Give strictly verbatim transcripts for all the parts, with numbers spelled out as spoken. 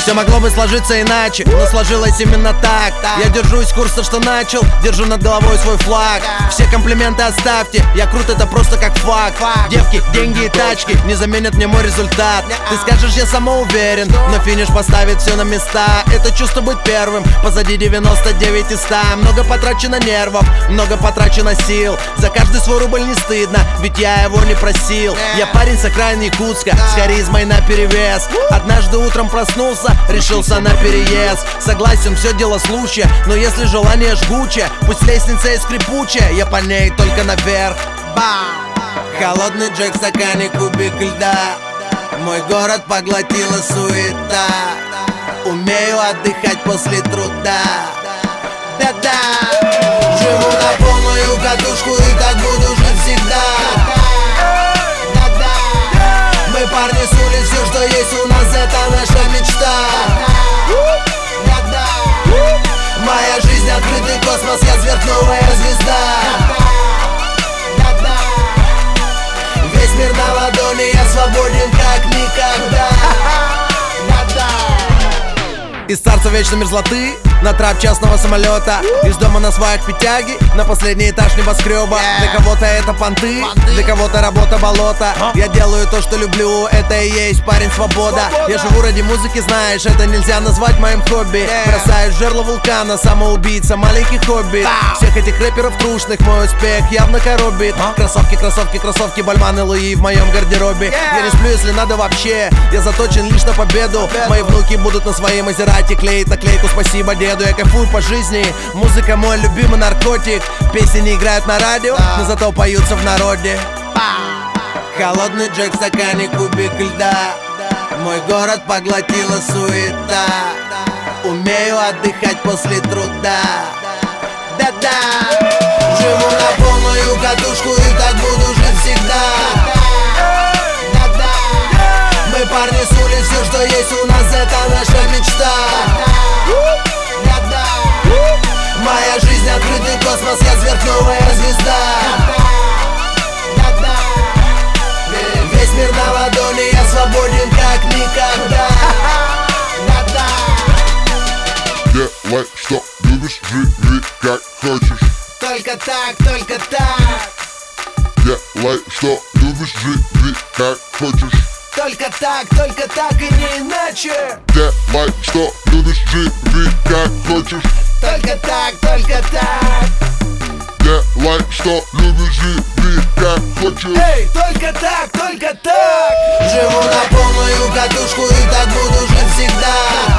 Все могло бы сложиться иначе, но сложилось именно так. Я держусь курса, что начал, держу над головой свой флаг. Все комплименты оставьте, я крут, это просто как факт. Девки, деньги и тачки не заменят мне мой результат. Ты скажешь, я самоуверен, но финиш поставит все на места. Это чувство быть первым, позади девяносто девять из ста. Много потрачено нервов, много потрачено сил. За каждый свой рубль не стыдно, ведь я его не просил. Я парень с окраины Якутска, с харизмой наперевес. Однажды утром проснулся, решился на переезд. Согласен, все дело случая, но если желание жгучее, пусть лестница и скрипучая, я по ней только наверх. Бам! Холодный Джек в стакане, кубик льда. Мой город поглотила суета. Умею отдыхать после труда. Да-да, живу на полную катушку и так буду жить всегда. Да-да, мы парни с улиц, все, что есть у нас, это наша мечта. Да-да, моя жизнь открытый космос, я сверхновая звезда. Да-да, весь мир на ладони, я свободен как никогда. Из царства вечной мерзлоты на трап частного самолета, из дома на сваях пятяги на последний этаж небоскреба. Для кого-то это понты, для кого-то работа болота. Я делаю то, что люблю, это и есть парень свобода. Я живу ради музыки, знаешь, это нельзя назвать моим хобби. Бросаюсь в жерло вулкана, самоубийца, маленький хобби. Всех этих рэперов трушных мой успех явно коробит. Кроссовки, кроссовки, кроссовки, Бальман и Луи в моем гардеробе. Я не сплю, если надо вообще, я заточен лишь на победу. Мои внуки будут на своей Мазерати клеить наклейку «Спасибо деду». Я кайфую по жизни, музыка мой любимый наркотик. Песни не играют на радио, но зато поются в народе. Холодный Джек в стакане, кубик льда. Мой город поглотила суета. Умею отдыхать после труда. Да-да, живу на полную катушку и так буду жить всегда. Да-да, мы парни с улиц, все, что есть у нас, это наша мечта. Да-да, моя жизнь открытый космос, я сверхновая звезда. Да-да, весь мир на ладони, я свободен как никогда. Да-да, делай, что любишь, живи как хочешь. только так, только так. Делай, что любишь, живи как хочешь. Только так, только так и не иначе. Делай, что любишь, живи как хочешь. Только так, только так. Делай, что любишь, живи как хочешь. Эй, только так, только так. Живу на полную катушку и так буду жить всегда.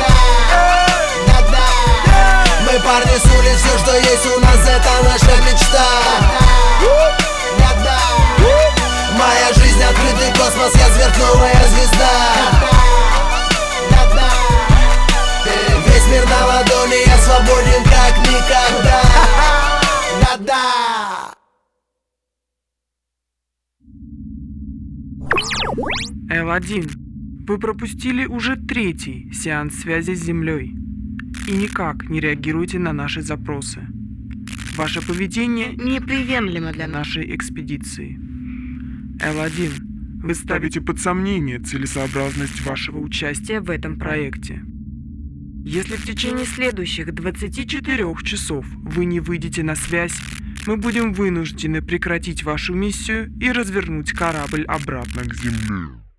Да-да, мы парни с улиц, все, что есть у нас, это наша мечта. Да-да, моя жизнь открытый космос, я сверхновая звезда. Да-да, весь мир на ладони, я свободен как никогда. Да-да. эл один. Вы пропустили уже третий сеанс связи с Землей и никак не реагируете на наши запросы. Ваше поведение неприемлемо для нашей экспедиции. эл один. Вы ставите под сомнение целесообразность вашего участия в этом проекте. Если в течение следующих двадцати четырёх часов вы не выйдете на связь, мы будем вынуждены прекратить вашу миссию и развернуть корабль обратно к Земле.